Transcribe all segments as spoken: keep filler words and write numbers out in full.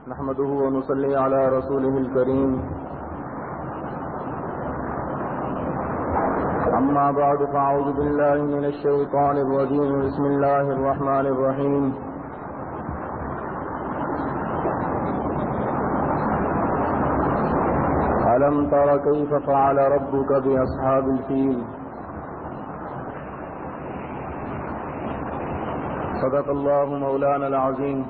نحمده ونصلي على رسوله الكريم أما بعد فأعوذ بالله من الشيطان الرجيم بسم الله الرحمن الرحيم ألم تر كيف فعل ربك بأصحاب الفيل صدق الله مولانا العظيم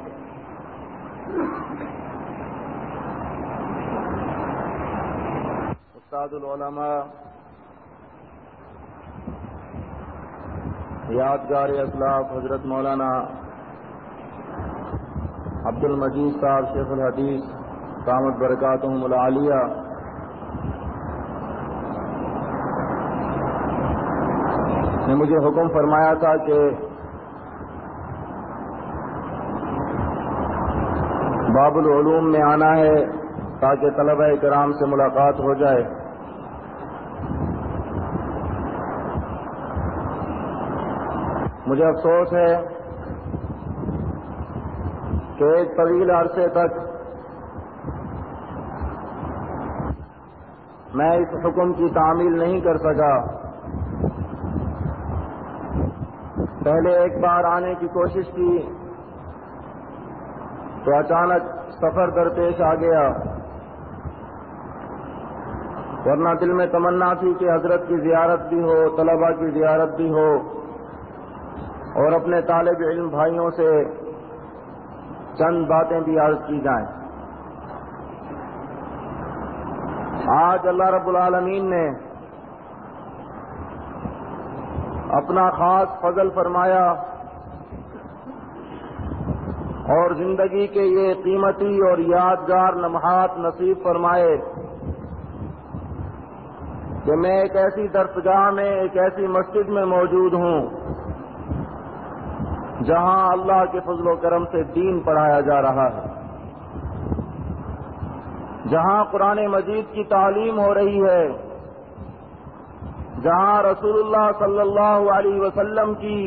استاد العلماء یادگار اسلاف حضرت مولانا عبد المجید صاحب شیخ الحدیث دامت برکاتہم العالیہ نے مجھے حکم فرمایا تھا کہ باب العلوم میں آنا ہے تاکہ طلبہ کرام سے ملاقات ہو جائے۔ مجھے افسوس ہے کہ ایک طویل عرصے تک میں اس حکم کی تعمیل نہیں کر سکا۔ پہلے ایک بار آنے کی کوشش کی تو اچانک سفر درپیش آ گیا، ورنہ دل میں تمنا تھی کہ حضرت کی زیارت بھی ہو، طلبہ کی زیارت بھی ہو اور اپنے طالب علم بھائیوں سے چند باتیں بھی عرض کی جائیں۔ آج اللہ رب العالمین نے اپنا خاص فضل فرمایا اور زندگی کے یہ قیمتی اور یادگار لمحات نصیب فرمائے کہ میں ایک ایسی درسگاہ میں، ایک ایسی مسجد میں موجود ہوں جہاں اللہ کے فضل و کرم سے دین پڑھایا جا رہا ہے، جہاں قرآن مجید کی تعلیم ہو رہی ہے، جہاں رسول اللہ صلی اللہ علیہ وسلم کی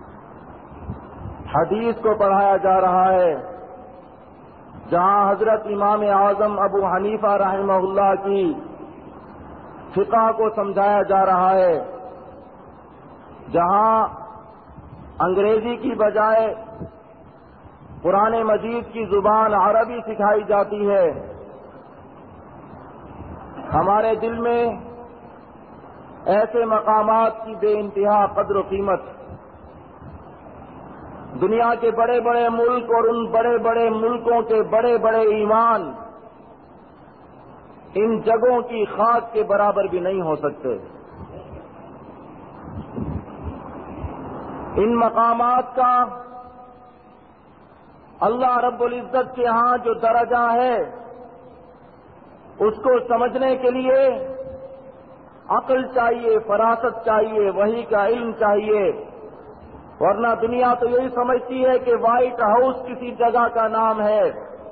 حدیث کو پڑھایا جا رہا ہے، جہاں حضرت امام اعظم ابو حنیفہ رحمہ اللہ کی فقہ کو سمجھایا جا رہا ہے، جہاں انگریزی کی بجائے قرآن مجید کی زبان عربی سکھائی جاتی ہے، ہمارے دل میں ایسے مقامات کی بے انتہا قدر و قیمت، دنیا کے بڑے بڑے ملک اور ان بڑے بڑے ملکوں کے بڑے بڑے ایمان ان جگہوں کی خاک کے برابر بھی نہیں ہو سکتے۔ ان مقامات کا اللہ رب العزت کے ہاں جو درجہ ہے اس کو سمجھنے کے لیے عقل چاہیے، فراست چاہیے، وحی کا علم چاہیے، ورنہ دنیا تو یہی سمجھتی ہے کہ وائٹ ہاؤس کسی جگہ کا نام ہے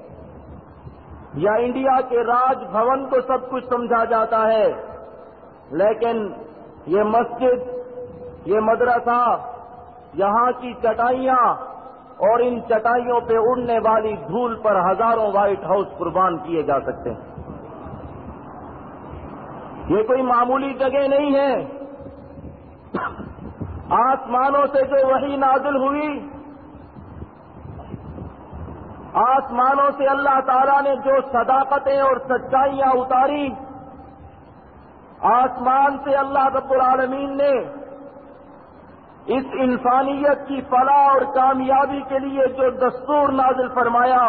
یا انڈیا کے راج بھون کو سب کچھ سمجھا جاتا ہے، لیکن یہ مسجد، یہ مدرسہ، یہاں کی چٹائیاں اور ان چٹائیوں پہ اڑنے والی دھول پر ہزاروں وائٹ ہاؤس قربان کیے جا سکتے ہیں۔ یہ کوئی معمولی جگہ نہیں ہے۔ آسمانوں سے جو وحی نازل ہوئی، آسمانوں سے اللہ تعالیٰ نے جو صداقتیں اور سچائیاں اتاری، آسمان سے اللہ رب العالمین نے اس انسانیت کی فلاح اور کامیابی کے لیے جو دستور نازل فرمایا،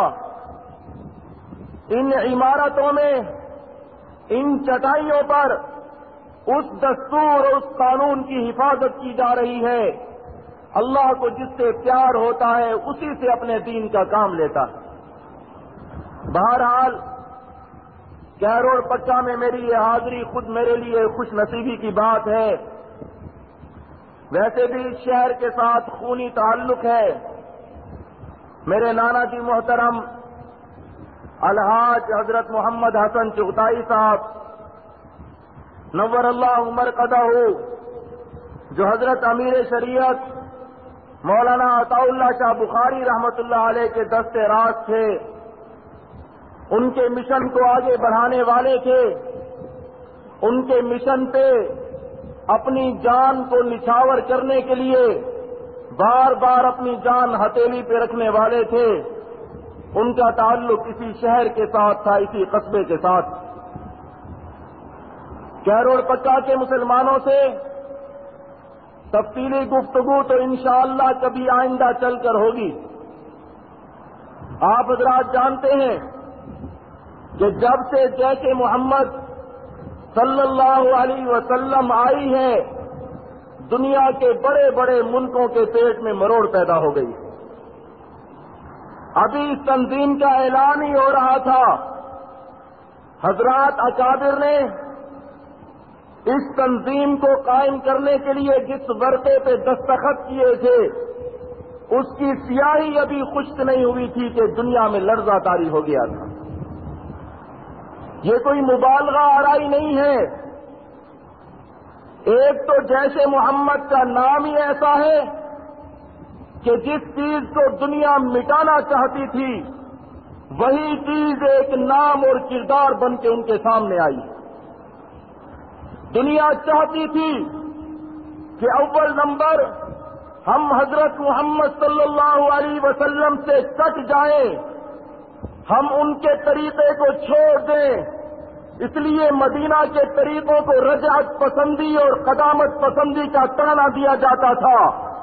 ان عمارتوں میں، ان چٹائیوں پر اس دستور اور اس قانون کی حفاظت کی جا رہی ہے۔ اللہ کو جس سے پیار ہوتا ہے اسی سے اپنے دین کا کام لیتا ہے۔ بہرحال کیرور پٹا میں میری یہ حاضری خود میرے لیے خوش نصیبی کی بات ہے۔ ویسے بھی اس شہر کے ساتھ خونی تعلق ہے۔ میرے نانا جی محترم الحاج حضرت محمد حسن چغتائی صاحب نور اللہ مرقدہ، جو حضرت امیر شریعت مولانا عطاء اللہ شاہ بخاری رحمت اللہ علیہ کے دست راست تھے، ان کے مشن کو آگے بڑھانے والے تھے، ان کے مشن پہ اپنی جان کو نچھاور کرنے کے لیے بار بار اپنی جان ہتھیلی پہ رکھنے والے تھے۔ ان کا تعلق اسی شہر کے ساتھ تھا، اسی قصبے کے ساتھ۔ کیروڑ پکا کے مسلمانوں سے تفصیلی گفتگو تو انشاءاللہ کبھی آئندہ چل کر ہوگی۔ آپ حضرات جانتے ہیں کہ جب سے جیش محمد صلی اللہ علیہ وسلم آئی ہے، دنیا کے بڑے بڑے ملکوں کے پیٹ میں مروڑ پیدا ہو گئی۔ ابھی اس تنظیم کا اعلان ہی ہو رہا تھا، حضرات اکابر نے اس تنظیم کو قائم کرنے کے لیے جس ورقے پہ دستخط کیے تھے، اس کی سیاہی ابھی خشک نہیں ہوئی تھی کہ دنیا میں لرزہ طاری ہو گیا تھا۔ یہ کوئی مبالغہ آرائی نہیں ہے۔ ایک تو جیش محمد کا نام ہی ایسا ہے کہ جس چیز کو دنیا مٹانا چاہتی تھی، وہی چیز ایک نام اور کردار بن کے ان کے سامنے آئی۔ دنیا چاہتی تھی کہ اول نمبر ہم حضرت محمد صلی اللہ علیہ وسلم سے کٹ جائیں، ہم ان کے طریقے کو چھوڑ دیں۔ اس لیے مدینہ کے طریقوں کو رجعت پسندی اور قدامت پسندی کا طعنہ دیا جاتا تھا۔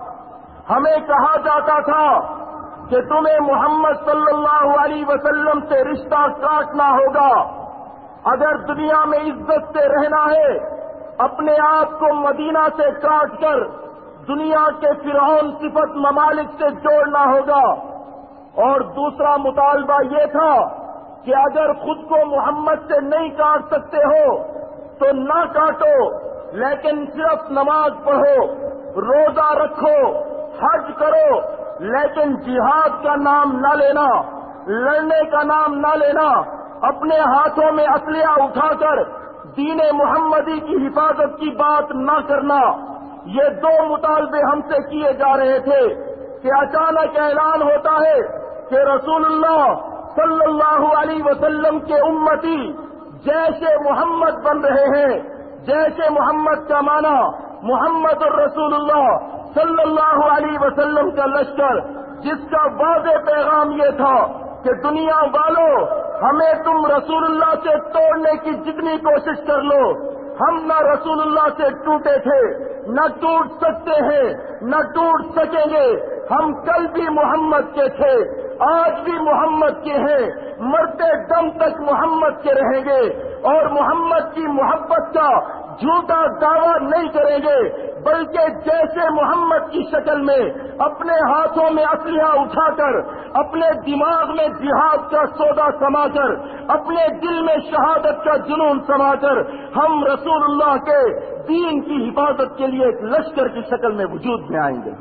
ہمیں کہا جاتا تھا کہ تمہیں محمد صلی اللہ علیہ وسلم سے رشتہ کاٹنا ہوگا، اگر دنیا میں عزت سے رہنا ہے اپنے آپ کو مدینہ سے کاٹ کر دنیا کے فرعون صفت ممالک سے جوڑنا ہوگا۔ اور دوسرا مطالبہ یہ تھا کہ اگر خود کو محمد سے نہیں کاٹ سکتے ہو تو نہ کاٹو، لیکن صرف نماز پڑھو، روزہ رکھو، حج کرو، لیکن جہاد کا نام نہ لینا، لڑنے کا نام نہ لینا، اپنے ہاتھوں میں اسلحہ اٹھا کر دین محمدی کی حفاظت کی بات نہ کرنا۔ یہ دو مطالبے ہم سے کیے جا رہے تھے کہ اچانک اعلان ہوتا ہے کہ رسول اللہ صلی اللہ علیہ وسلم کے امتی جیش محمد بن رہے ہیں۔ جیش محمد کا معنی محمد الرسول اللہ صلی اللہ علیہ وسلم کا لشکر، جس کا واضح پیغام یہ تھا کہ دنیا والوں، ہمیں تم رسول اللہ سے توڑنے کی جتنی کوشش کر لو، ہم نہ رسول اللہ سے ٹوٹے تھے، نہ ٹوٹ سکتے ہیں، نہ ٹوٹ سکیں گے۔ ہم کل بھی محمد کے تھے، آج بھی محمد کے ہیں، مرتے دم تک محمد کے رہیں گے، اور محمد کی محبت کا جھوٹا دعویٰ نہیں کریں گے، بلکہ جیسے محمد کی شکل میں اپنے ہاتھوں میں اسلحہ اٹھا کر، اپنے دماغ میں جہاد کا سودا سما کر، اپنے دل میں شہادت کا جنون سما کر، ہم رسول اللہ کے دین کی حفاظت کے لیے ایک لشکر کی شکل میں وجود میں آئیں گے۔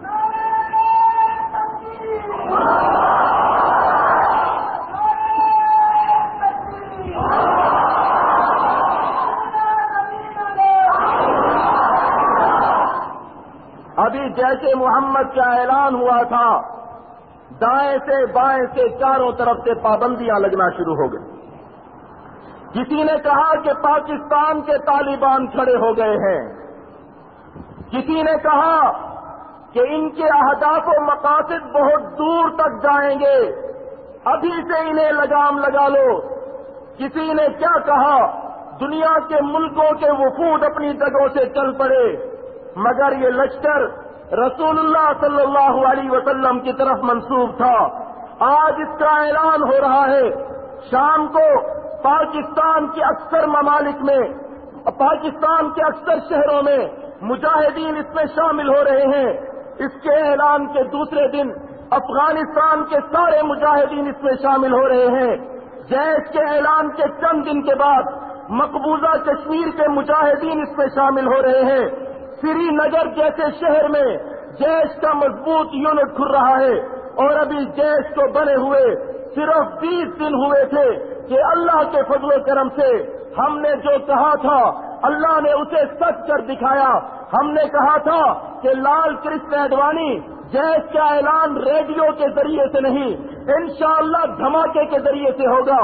ابھی جیسے محمد کا اعلان ہوا تھا، دائیں سے بائیں سے چاروں طرف سے پابندیاں لگنا شروع ہو گئی۔ کسی نے کہا کہ پاکستان کے طالبان کھڑے ہو گئے ہیں، کسی نے کہا کہ ان کے اہداف و مقاصد بہت دور تک جائیں گے، ابھی سے انہیں لگام لگا لو۔ کسی نے کیا کہا، دنیا کے ملکوں کے وفود اپنی جگہوں سے چل پڑے، مگر یہ لشکر رسول اللہ صلی اللہ علیہ وسلم کی طرف منسوب تھا۔ آج اس کا اعلان ہو رہا ہے، شام کو پاکستان کے اکثر ممالک میں، پاکستان کے اکثر شہروں میں مجاہدین اس میں شامل ہو رہے ہیں۔ اس کے اعلان کے دوسرے دن افغانستان کے سارے مجاہدین اس میں شامل ہو رہے ہیں۔ جیش کے اعلان کے چند دن کے بعد مقبوضہ کشمیر کے مجاہدین اس میں شامل ہو رہے ہیں۔ سری نگر جیسے شہر میں جیش کا مضبوط یونٹ کھل رہا ہے، اور ابھی جیش کو بنے ہوئے صرف بیس دن ہوئے تھے کہ اللہ کے فضل و کرم سے ہم نے جو کہا تھا اللہ نے اسے سچ کر دکھایا۔ ہم نے کہا تھا کہ لال کرشن اڈوانی جیش کا اعلان ریڈیو کے ذریعے سے نہیں، انشاءاللہ دھماکے کے ذریعے سے ہوگا۔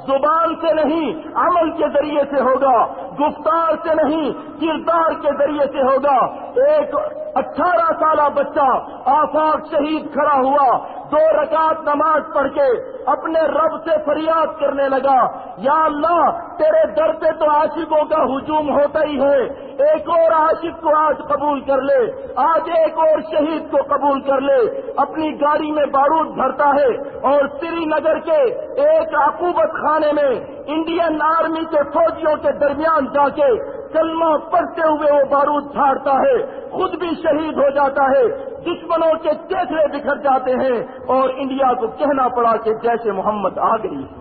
زبان سے نہیں عمل کے ذریعے سے ہوگا، گفتار سے نہیں کردار کے ذریعے سے ہوگا۔ ایک اٹھارہ سالہ بچہ آفاق شہید کھڑا ہوا، دو رکعت نماز پڑھ کے اپنے رب سے فریاد کرنے لگا، یا اللہ تیرے در پہ تو عاشقوں کا ہجوم ہوتا ہی ہے، ایک اور عاشق کو آج قبول کر لے، آج ایک اور شہید کو قبول کر لے۔ اپنی گاڑی میں بارود بھرتا ہے اور سری نگر کے ایک عقوبت خانے میں انڈین آرمی کے فوجیوں کے درمیان جا کے کلمہ پڑھتے ہوئے وہ بارود پھاڑتا ہے، خود بھی شہید ہو جاتا ہے، دشمنوں کے چیتھڑے بکھر جاتے ہیں اور انڈیا کو کہنا پڑا کہ جیش محمد آ گئی ہے۔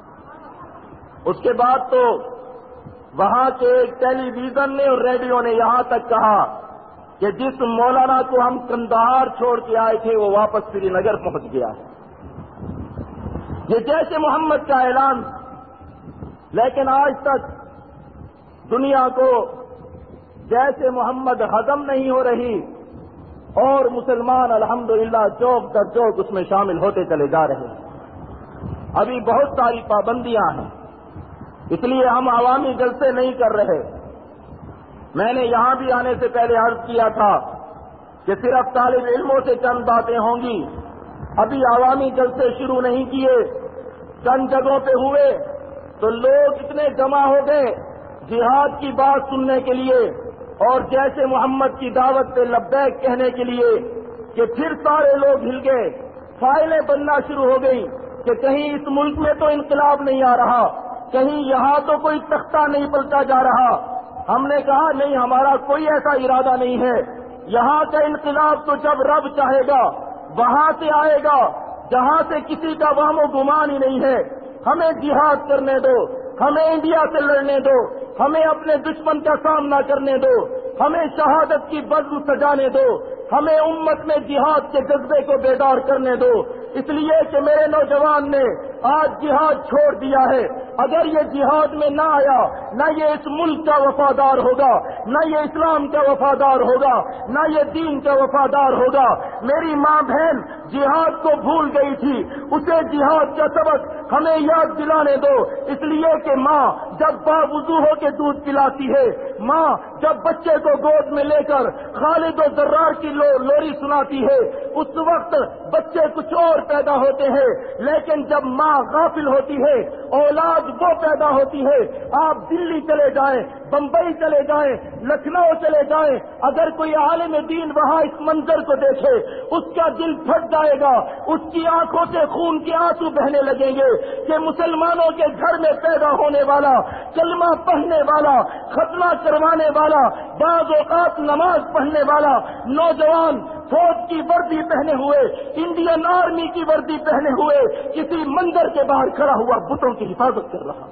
اس کے بعد تو وہاں کے ایک ٹیلی ویژن نے اور ریڈیو نے یہاں تک کہا کہ جس مولانا کو ہم کندہار چھوڑ کے آئے تھے وہ واپس سری نگر پہنچ گیا ہے۔ یہ جیش محمد کا اعلان، لیکن آج تک دنیا کو جیسے محمد ہضم نہیں ہو رہی اور مسلمان الحمدللہ چوک در چوک اس میں شامل ہوتے چلے جا رہے ہیں۔ ابھی بہت ساری پابندیاں ہیں، اس لیے ہم عوامی جلسے نہیں کر رہے۔ میں نے یہاں بھی آنے سے پہلے عرض کیا تھا کہ صرف طالب علموں سے چند باتیں ہوں گی، ابھی عوامی جلسے شروع نہیں کیے۔ چند جگہوں پہ ہوئے تو لوگ اتنے جمع ہو گئے جہاد کی بات سننے کے لیے اور جیسے محمد کی دعوت پہ لبیک کہنے کے لیے کہ پھر سارے لوگ ہل گئے، فائلیں بننا شروع ہو گئی کہ کہیں اس ملک میں تو انقلاب نہیں آ رہا، کہیں یہاں تو کوئی تختہ نہیں پلٹا جا رہا۔ ہم نے کہا نہیں، ہمارا کوئی ایسا ارادہ نہیں ہے، یہاں کا انقلاب تو جب رب چاہے گا وہاں سے آئے گا جہاں سے کسی کا وہم و گمان ہی نہیں ہے۔ ہمیں جہاد کرنے دو، ہمیں انڈیا سے لڑنے دو، ہمیں اپنے دشمن کا سامنا کرنے دو، ہمیں شہادت کی بزم سجانے دو، ہمیں امت میں جہاد کے جذبے کو بیدار کرنے دو۔ اس لیے کہ میرے نوجوان نے آج جہاد چھوڑ دیا ہے، اگر یہ جہاد میں نہ آیا نہ یہ اس ملک کا وفادار ہوگا، نہ یہ اسلام کا وفادار ہوگا، نہ یہ دین کا وفادار ہوگا۔ میری ماں بہن جہاد کو بھول گئی تھی، اسے جہاد کا سبق ہمیں یاد دلانے دو، اس لیے کہ ماں جب باوضو ہو کے دودھ پلاتی ہے، ماں جب بچے کو گود میں لے کر خالد و ذرار کی لوری سناتی ہے، اس وقت بچے کچھ اور پیدا ہوتے ہیں، لیکن جب ماں غافل ہوتی ہے اولاد وہ پیدا ہوتی ہے۔ آپ دلی چلے جائیں، بمبئی چلے جائیں، لکھنؤ چلے جائیں، اگر کوئی عالم دین وہاں اس منظر کو دیکھے اس کا دل پھٹ جائے گا، اس کی آنکھوں سے خون کے آنسو بہنے لگیں گے کہ مسلمانوں کے گھر میں پیدا ہونے والا، کلمہ پڑھنے والا، ختمہ کروانے والا، بعض اوقات نماز پڑھنے والا نوجوان فوج کی وردی پہنے ہوئے، انڈین آرمی کی وردی پہنے ہوئے کسی منظر کے باہر کھڑا ہوا بتوں کی حفاظت کر رہا۔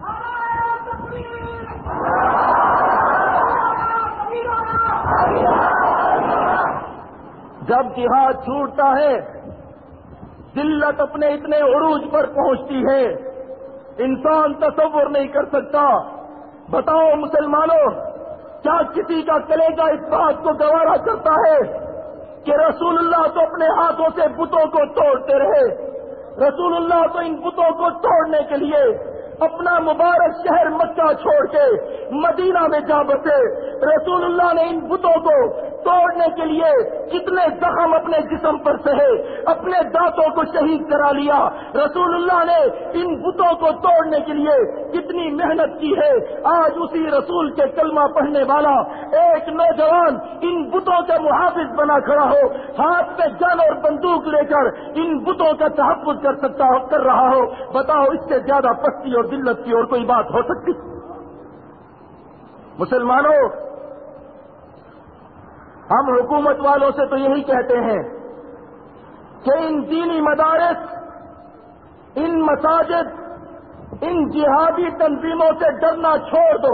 جب جہاد چھوٹتا ہے ذلت اپنے اتنے عروج پر پہنچتی ہے انسان تصور نہیں کر سکتا۔ بتاؤ مسلمانوں، کیا کسی کا کلیجہ اس بات کو گوارا کرتا ہے کہ رسول اللہ تو اپنے ہاتھوں سے بتوں کو توڑتے رہے، رسول اللہ تو ان بتوں کو توڑنے کے لیے اپنا مبارک شہر مکہ چھوڑ کے مدینہ میں جا بسے، رسول اللہ نے ان بتوں کو توڑنے کے لیے کتنے زخم اپنے جسم پر سہے، اپنے دانتوں کو شہید کرا لیا، رسول اللہ نے ان بتوں کو توڑنے کے لیے کتنی محنت کی ہے۔ آج اسی رسول کے کلمہ پڑھنے والا ایک نوجوان ان بتوں کا محافظ بنا کھڑا ہو، ہاتھ میں گن اور بندوق لے کر ان بتوں کا تحفظ کر سکتا ہو کر رہا ہو، بتاؤ اس سے زیادہ پستی اور ذلت کی اور کوئی بات ہو سکتی؟ مسلمانوں، ہم حکومت والوں سے تو یہی کہتے ہیں کہ ان دینی مدارس، ان مساجد، ان جہادی تنظیموں سے ڈرنا چھوڑ دو۔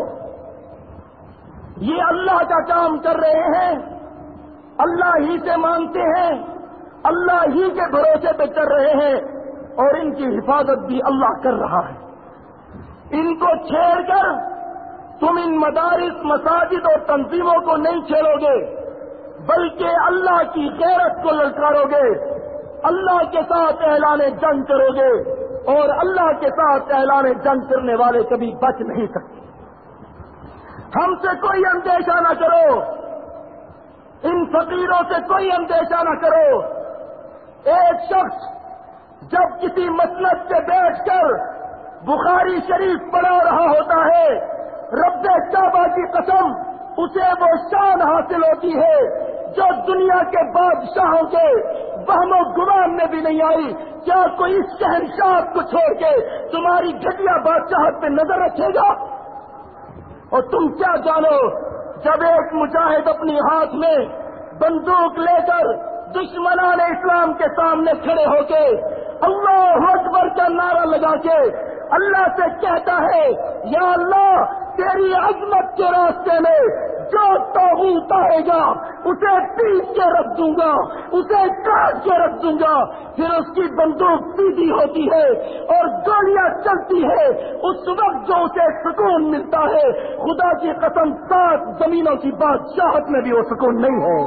یہ اللہ کا کام کر رہے ہیں، اللہ ہی سے مانگتے ہیں، اللہ ہی کے بھروسے پہ چل رہے ہیں اور ان کی حفاظت بھی اللہ کر رہا ہے۔ ان کو چھیڑ کر تم ان مدارس، مساجد اور تنظیموں کو نہیں چھیڑو گے، بلکہ اللہ کی غیرت کو للکارو گے، اللہ کے ساتھ اعلان جنگ کرو گے۔ اور اللہ کے ساتھ اعلان جنگ کرنے والے کبھی بچ نہیں سکتے۔ ہم سے کوئی اندیشہ نہ کرو، ان فقیروں سے کوئی اندیشہ نہ کرو۔ ایک شخص جب کسی مسند سے بیٹھ کر بخاری شریف پڑھا رہا ہوتا ہے، رب کعبہ کی قسم اسے وہ شان حاصل ہوتی ہے جو دنیا کے بادشاہوں کے وہم و گمان میں بھی نہیں آئی۔ کیا کوئی اس شہنشاہ کو چھوڑ کے تمہاری گھٹیا بادشاہت پہ نظر رکھے گا؟ اور تم کیا جانو، جب ایک مجاہد اپنی ہاتھ میں بندوق لے کر دشمنان اسلام کے سامنے کھڑے ہو کے اللہ اکبر کا نعرہ لگا کے اللہ سے کہتا ہے، یا اللہ تیری عظمت کے راستے میں جو طاغوت آئے گا اسے پیٹ کے رکھ دوں گا، اسے کاٹ کے رکھ دوں گا، پھر اس کی بندوق سیدھی ہوتی ہے اور گولیاں چلتی ہے، اس وقت جو اسے سکون ملتا ہے، خدا کی قسم سات زمینوں کی بادشاہت میں بھی وہ سکون نہیں ہے۔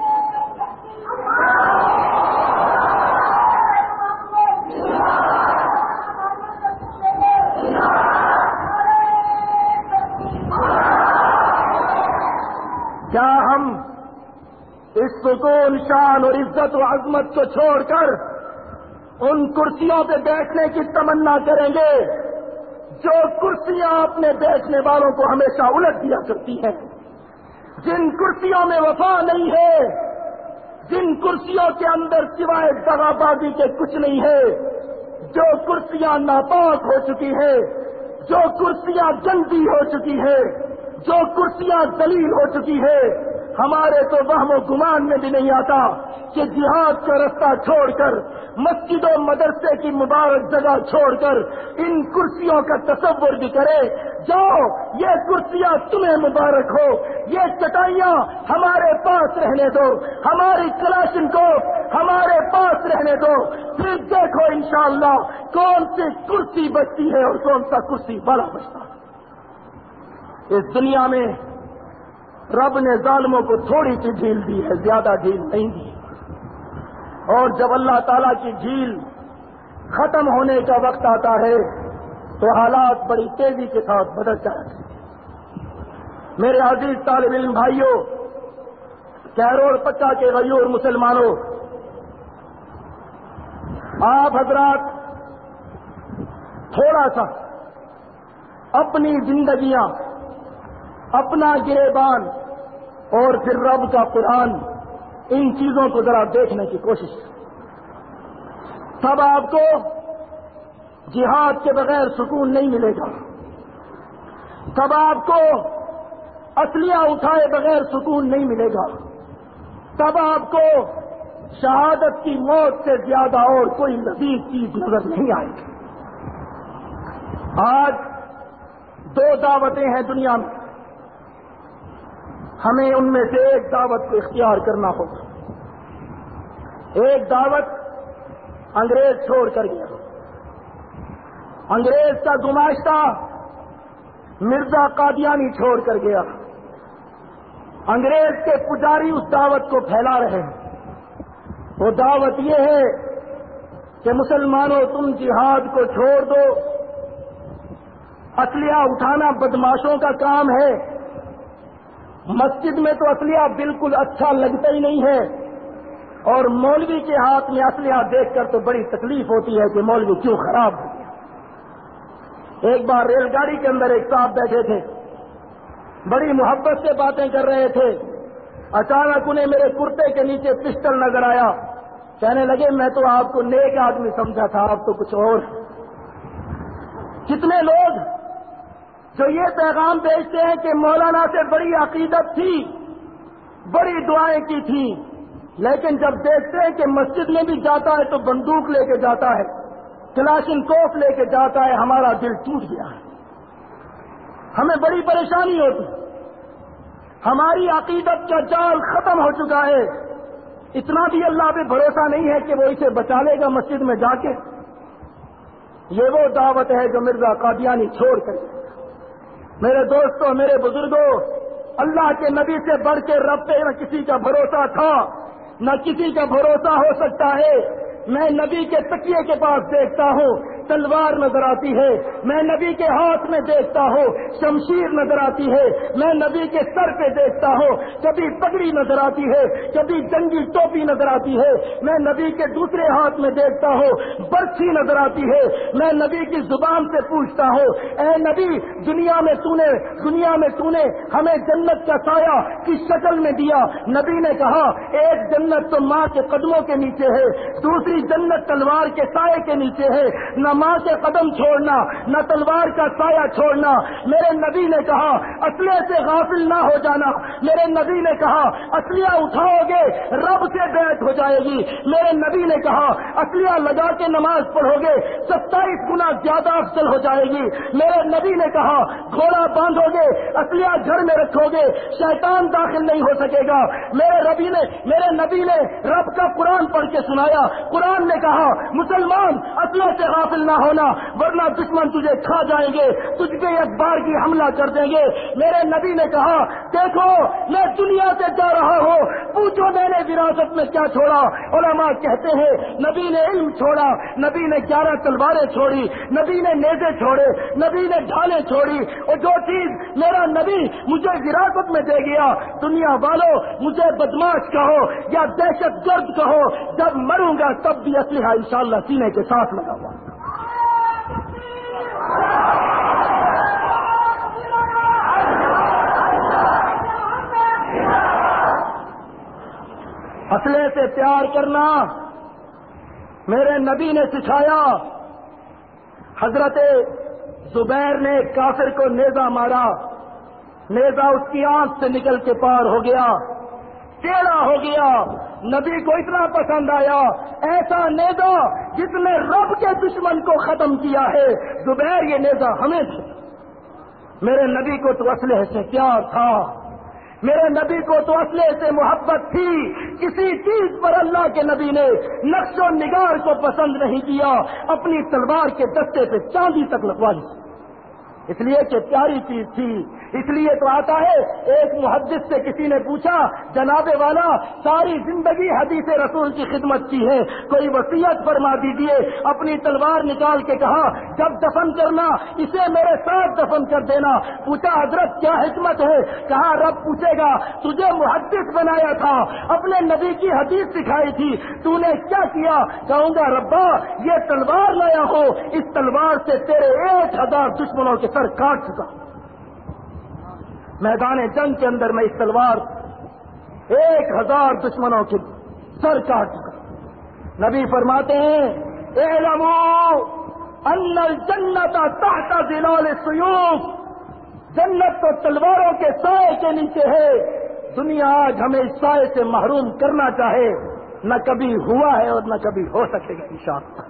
کیا ہم اس سکون، شان اور عزت و عظمت کو چھوڑ کر ان کرسیوں پہ بیٹھنے کی تمنا کریں گے جو کرسیاں اپنے بیٹھنے والوں کو ہمیشہ الٹ دیا کرتی ہیں، جن کرسیوں میں وفا نہیں ہے، جن کرسیوں کے اندر سوائے دغا بازی کے کچھ نہیں ہے، جو کرسیاں ناپاک ہو چکی ہے، جو کرسیاں گندی ہو چکی ہے، جو کرسیاں ذلیل ہو چکی ہے، ہمارے تو وہم و گمان میں بھی نہیں آتا کہ جہاد کا رستہ چھوڑ کر، مسجد و مدرسے کی مبارک جگہ چھوڑ کر ان کرسیوں کا تصور بھی کرے۔ جاؤ، یہ کرسیاں تمہیں مبارک ہو، یہ چٹائیاں ہمارے پاس رہنے دو، ہماری کلاشن کو ہمارے پاس رہنے دو، پھر دیکھو انشاءاللہ کون سی کرسی بچتی ہے اور کون سا کرسی والا بچتا ہے۔ اس دنیا میں رب نے ظالموں کو تھوڑی سی ڈھیل دی ہے، زیادہ ڈھیل نہیں دی، اور جب اللہ تعالیٰ کی ڈھیل ختم ہونے کا وقت آتا ہے تو حالات بڑی تیزی کے ساتھ بدل جاتے ہیں۔ میرے عزیز طالب علم بھائیوں، کیرور پچا کے غیور مسلمانوں، آپ حضرات تھوڑا سا اپنی زندگیاں، اپنا گریبان اور پھر رب کا قرآن، ان چیزوں کو ذرا دیکھنے کی کوشش کریں۔ تب آپ کو جہاد کے بغیر سکون نہیں ملے گا، تب آپ کو اسلحہ اٹھائے بغیر سکون نہیں ملے گا، تب آپ کو شہادت کی موت سے زیادہ اور کوئی لذیذ چیز نظر نہیں آئے گی۔ آج دو دعوتیں ہیں دنیا میں، ہمیں ان میں سے ایک دعوت کو اختیار کرنا ہوگا۔ ایک دعوت انگریز چھوڑ کر گیا، انگریز کا گماشتہ مرزا قادیانی چھوڑ کر گیا، انگریز کے پجاری اس دعوت کو پھیلا رہے ہیں۔ وہ دعوت یہ ہے کہ مسلمانوں تم جہاد کو چھوڑ دو، اسلحہ اٹھانا بدماشوں کا کام ہے، مسجد میں تو اسلحہ بالکل اچھا لگتا ہی نہیں ہے، اور مولوی کے ہاتھ میں اسلحہ دیکھ کر تو بڑی تکلیف ہوتی ہے کہ مولوی کیوں خراب ہو گیا۔ ایک بار ریل گاڑی کے اندر ایک صاحب بیٹھے تھے، بڑی محبت سے باتیں کر رہے تھے، اچانک انہیں میرے کرتے کے نیچے پسٹل نظر آیا، کہنے لگے میں تو آپ کو نیک آدمی سمجھا تھا، آپ تو کچھ اور۔ کتنے لوگ جو یہ پیغام بھیجتے ہیں کہ مولانا سے بڑی عقیدت تھی، بڑی دعائیں کی تھیں، لیکن جب دیکھتے ہیں کہ مسجد میں بھی جاتا ہے تو بندوق لے کے جاتا ہے، کلاشن کوف لے کے جاتا ہے، ہمارا دل ٹوٹ گیا ہے، ہمیں بڑی پریشانی ہوتی، ہماری عقیدت کا جال ختم ہو چکا ہے، اتنا بھی اللہ پہ بھروسہ نہیں ہے کہ وہ اسے بچا لے گا مسجد میں جا کے۔ یہ وہ دعوت ہے جو مرزا قادیانی چھوڑ کر۔ میرے دوستوں، میرے بزرگوں، اللہ کے نبی سے بڑھ کے رب پہ نہ کسی کا بھروسہ تھا، نہ کسی کا بھروسہ ہو سکتا ہے۔ میں نبی کے تکیے کے پاس دیکھتا ہوں، تلوار نظر آتی ہے، میں نبی کے ہاتھ میں دیکھتا ہوں شمشیر نظر آتی ہے، میں نبی کے سر پہ دیکھتا ہوں کبھی پگڑی نظر آتی ہے، کبھی جنگی ٹوپی نظر آتی ہے، میں نبی کے دوسرے ہاتھ میں دیکھتا ہوں برچھی نظر آتی ہے، میں نبی کی زبان سے پوچھتا ہوں اے نبی دنیا میں تو نے دنیا میں تو نے ہمیں جنت کا سایہ کس شکل میں دیا؟ نبی نے کہا ایک جنت تو ماں کے قدموں کے نیچے ہے، دوسری جنت تلوار کے سائے کے نیچے ہے، نہ ماں کے قدم چھوڑنا نہ تلوار کا سایہ چھوڑنا۔ میرے نبی نے کہا اسلحے سے غافل نہ ہو جانا، میرے نبی نے کہا اسلحہ اٹھاؤ گے رب سے بیعت ہو جائے گی، میرے نبی نے کہا اسلحہ لگا کے نماز پڑھو گے ستائیس گنا زیادہ افضل ہو جائے گی، میرے نبی نے کہا گھوڑا باندھو گے اسلحہ گھر میں رکھو گے شیطان داخل نہیں ہو سکے گا، میرے ربی نے میرے نبی نے رب کا قرآن پڑھ کے سنایا، قرآن نے کہا مسلمان اسلحے سے غافل نہ ہونا ورنہ دشمن تجھے کھا جائیں گے، تجھ پہ ایک بار کی حملہ کر دیں گے، میرے نبی نے کہا دیکھو میں دنیا سے جا رہا ہوں پوچھو میں نے وراثت میں کیا چھوڑا؟ علماء کہتے ہیں نبی نے علم چھوڑا، نبی نے گیارہ تلواریں چھوڑی، نبی نے نیزے چھوڑے، نبی نے ڈھالیں چھوڑی، اور جو چیز میرا نبی مجھے وراثت میں دے گیا دنیا والوں مجھے بدماش کہو یا دہشت گرد کہو، جب مروں گا تب بھی اسلحہ انشاءاللہ سینے کے ساتھ لگا ہوا۔ اسلحے سے پیار کرنا میرے نبی نے سکھایا۔ حضرت زبیر نے کافر کو نیزہ مارا، نیزہ اس کی آنکھ سے نکل کے پار ہو گیا، ٹیڑھا ہو گیا، نبی کو اتنا پسند آیا ایسا نیزہ جس نے رب کے دشمن کو ختم کیا ہے، زبیر یہ نیزہ ہمیں تھے۔ میرے نبی کو تو اسلحے سے پیار تھا، میرے نبی کو تو اسلحے سے محبت تھی، کسی چیز پر اللہ کے نبی نے نقش و نگار کو پسند نہیں کیا، اپنی تلوار کے دستے پہ چاندی تک لگوا لی، اس لیے کہ پیاری چیز تھی۔ اس لیے تو آتا ہے ایک محدث سے کسی نے پوچھا جناب والا ساری زندگی حدیث رسول کی خدمت کی ہے، کوئی وصیت فرما دیجیے، اپنی تلوار نکال کے کہا جب دفن کرنا اسے میرے ساتھ دفن کر دینا۔ پوچھا حضرت کیا حکمت ہے؟ کہا رب پوچھے گا تجھے محدث بنایا تھا، اپنے نبی کی حدیث سکھائی تھی، تو نے کیا کیا؟ کہوں گا ربا یہ تلوار لایا ہو، اس تلوار سے تیرے ایک ہزار دشمنوں کے سر کاٹ چکا، میدان جنگ کے اندر میں اس تلوار ایک ہزار دشمنوں کے سر کاٹ چکا۔ نبی فرماتے ہیں اعلموا ان الجنت تحت ظلال السیوف، جنت تو تلواروں کے سائے کے نیچے ہے، دنیا آج ہمیں اس سائے سے محروم کرنا چاہے نہ کبھی ہوا ہے اور نہ کبھی ہو سکے گا انشاءاللہ۔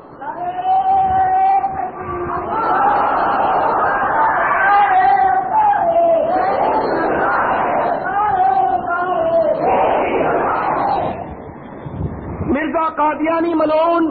مرزا قادیانی ملعون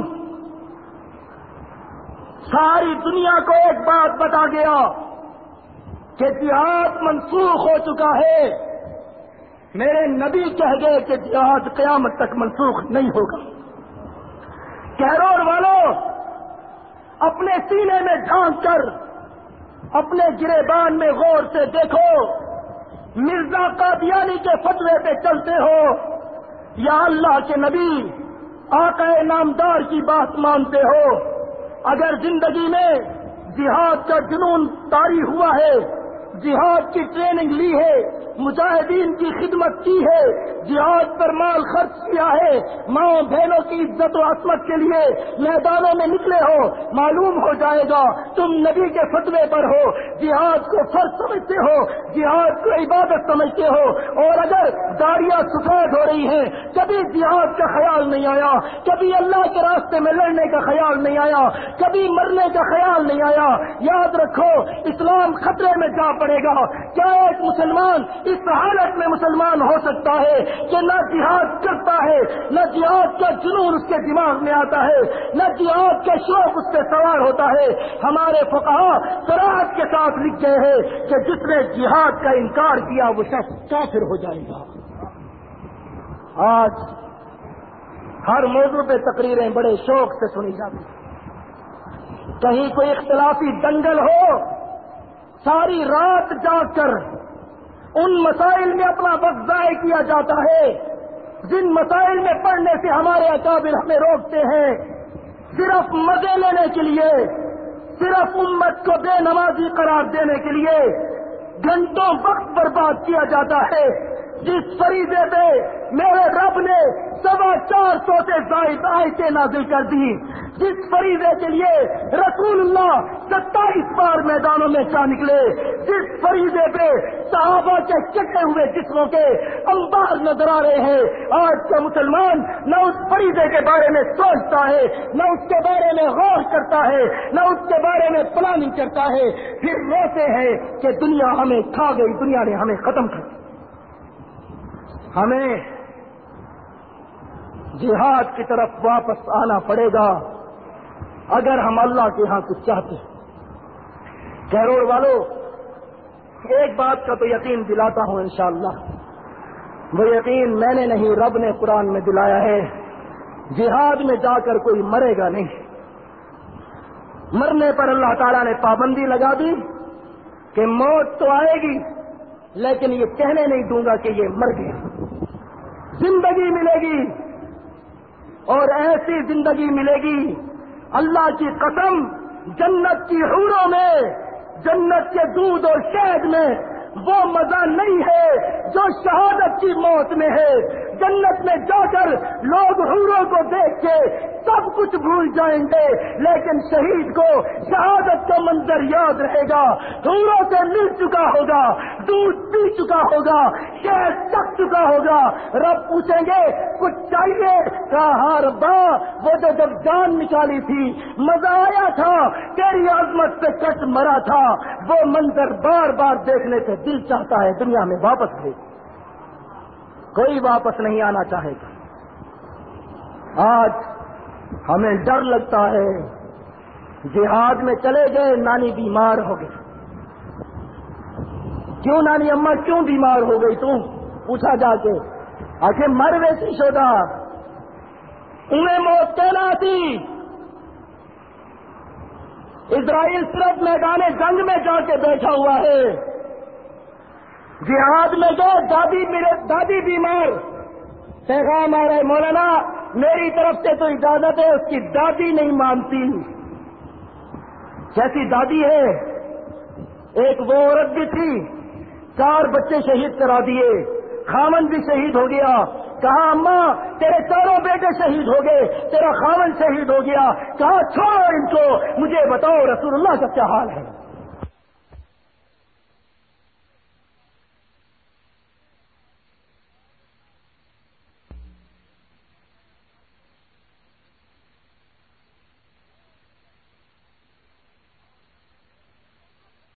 ساری دنیا کو ایک بات بتا گیا کہ جہاد منسوخ ہو چکا ہے، میرے نبی کہہ گئے کہ جہاد قیامت تک منسوخ نہیں ہوگا۔ کہرور والوں اپنے سینے میں جھانک کر اپنے گریبان میں غور سے دیکھو، مرزا قادیانی کے فتوے پہ چلتے ہو یا اللہ کے نبی آقا نامدار کی بات مانتے ہو؟ اگر زندگی میں جہاد کا جنون طاری ہوا ہے، جہاد کی ٹریننگ لی ہے، مجاہدین کی خدمت کی ہے، جہاد پر مال خرچ کیا ہے، ماں بہنوں کی عزت و عصمت کے لیے میدانوں میں نکلے ہو، معلوم ہو جائے گا تم نبی کے فتوے پر ہو، جہاد کو فرض سمجھتے ہو، جہاد کو عبادت سمجھتے ہو، اور اگر داڑیاں سفید ہو رہی ہیں کبھی جہاد کا خیال نہیں آیا، کبھی اللہ کے راستے میں لڑنے کا خیال نہیں آیا، کبھی مرنے کا خیال نہیں آیا، یاد رکھو اسلام خطرے میں جا پڑے گا۔ کیا ایک مسلمان اس حالت میں مسلمان ہو سکتا ہے کہ نہ جہاد کرتا ہے، نہ جہاد کا جنون اس کے دماغ میں آتا ہے، نہ جہاد کا شوق اس پہ سوار ہوتا ہے؟ ہمارے فقہا صراحت کے ساتھ لکھ گئے ہیں کہ جس نے جہاد کا انکار کیا وہ شخص کافر ہو جائے گا۔ آج ہر موضوع پہ تقریریں بڑے شوق سے سنی جاتی ہیں، کہیں کوئی اختلافی دنگل ہو، ساری رات جاگ کر ان مسائل میں اپنا وقت ضائع کیا جاتا ہے جن مسائل میں پڑھنے سے ہمارے اکابر ہمیں روکتے ہیں، صرف مزے لینے کے لیے، صرف امت کو بے نمازی قرار دینے کے لیے گھنٹوں وقت برباد کیا جاتا ہے۔ جس فریضے پہ میرے رب نے سوا چار سو سے زائد آیتیں نازل کر دی، جس فریضے کے لیے رسول اللہ ستائیس بار میدانوں میں جا نکلے، جس فریضے پہ صحابہ کے کٹے ہوئے جسموں کے انبار نظر آ رہے ہیں، آج کا مسلمان نہ اس فریضے کے بارے میں سوچتا ہے، نہ اس کے بارے میں غور کرتا ہے، نہ اس کے بارے میں پلاننگ کرتا ہے، پھر روتے ہیں کہ دنیا ہمیں کھا گئی، دنیا نے ہمیں ختم کر دیا۔ ہمیں جہاد کی طرف واپس آنا پڑے گا اگر ہم اللہ کے ہاں کچھ چاہتے ہیں۔ کیرور والوں، ایک بات کا تو یقین دلاتا ہوں انشاءاللہ، وہ یقین میں نے نہیں، رب نے قرآن میں دلایا ہے، جہاد میں جا کر کوئی مرے گا نہیں۔ مرنے پر اللہ تعالیٰ نے پابندی لگا دی کہ موت تو آئے گی لیکن یہ کہنے نہیں دوں گا کہ یہ مر گیا، زندگی ملے گی، اور ایسی زندگی ملے گی اللہ کی قسم، جنت کی حوروں میں، جنت کے دودھ اور شہد میں وہ مزہ نہیں ہے جو شہادت کی موت میں ہے۔ جنت میں جا کر لوگ حوروں کو دیکھ کے سب کچھ بھول جائیں گے، لیکن شہید کو شہادت کا منظر یاد رہے گا، حوروں سے مل چکا ہوگا، دودھ پی چکا ہوگا، شہد چکھ چکا ہوگا۔ رب پوچھیں گے کچھ چاہیے؟ کہا ہاں ربا، وہ جو جب جان نکالی تھی مزہ آیا تھا، تیری عظمت پہ کٹ مرا تھا، وہ منظر بار بار دیکھنے سے دل چاہتا ہے دنیا میں واپس لے۔ کوئی واپس نہیں آنا چاہے گا۔ آج ہمیں ڈر لگتا ہے، جہاد میں چلے گئے، نانی بیمار ہو گئی۔ کیوں نانی اماں کیوں بیمار ہو گئی تو؟ پوچھا جا کے، آخر مر ویسی شودا، انہیں موت کہنا تھی۔ اسرائیل صرف میدان جنگ میں جا کے بیٹھا ہوا ہے، جہاد میں گئے، دادی میرے دادی بیمار، پیغام آ رہے مولانا میری طرف سے تو اجازت ہے، اس کی دادی نہیں مانتی۔ کیسی دادی ہے؟ ایک وہ عورت بھی تھی، چار بچے شہید کرا دیے، خامن بھی شہید ہو گیا۔ کہا اماں تیرے چاروں بیٹے شہید ہو گئے، تیرا خامن شہید ہو گیا۔ کہا چھوڑو ان کو، مجھے بتاؤ رسول اللہ کا کیا حال ہے۔